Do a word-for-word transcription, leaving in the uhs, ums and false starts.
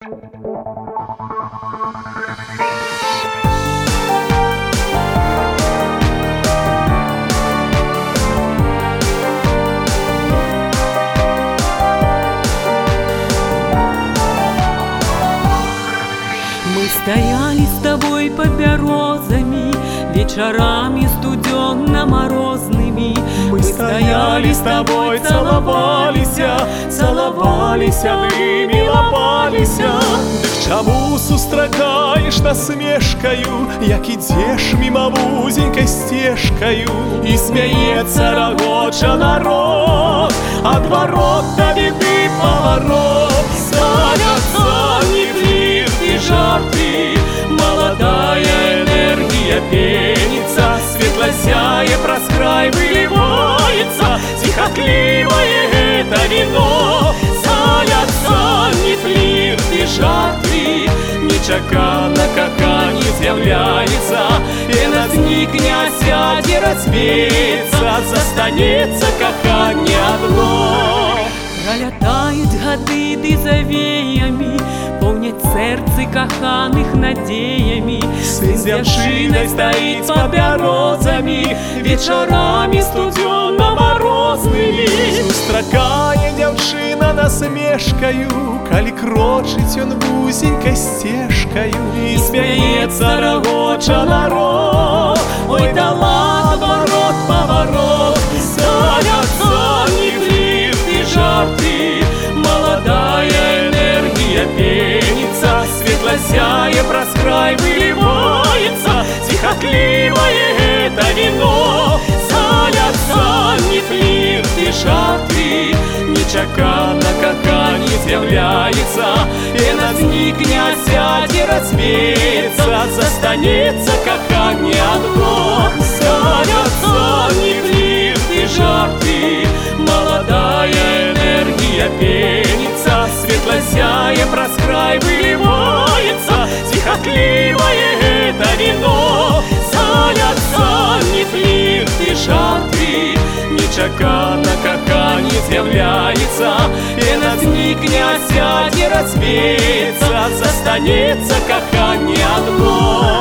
Мы стояли с тобой под березами, вечерами студенно-морозными. Мы стояли с тобой, целовались, целовались, ды миловались. Дык чаму сустракаеш насмешкаю, як ідзеш міма вузенькай сцежкаю, і смяецца, рагоча народ, адварот да беды паварот. Ставятся не флирты, жарты, молодая энергия пенится, светло зяе праз край выливается, сихотливое это вино. Ставятся не флирты, жарты, нечаканно коханье з'является, и на зникне, сядзе, развеется, застанется коханье одно. Пролятают годы ды завеями, помнят сердце коханых надеями. Сын с дзяўчынай стоит под березами, вечерами студенно-морозными. Сустракае дзяўчына насмешкаю, калі крочыць ён вузенькай сцежкаю, і смяецца, рагоча народ. Ой, дала адварот, паварот, ставятся не флирты, жарты, молодая энергия пенится, светло зяе праз край выливается, сихотливое это вино. Ставятся не флирты, жарты, нечаканно коханье з'является, и на зникне, сядзе, развеется, застанется коханье одно. Ставятся не флирты, жарты, молодая энергия пенится, светло зяе праз край выливается, сихотливое это вино. Ставятся не флирты, жарты, нечаканно коханье з'является, и на зникне, сядзе, развеется, застанется коханье одно.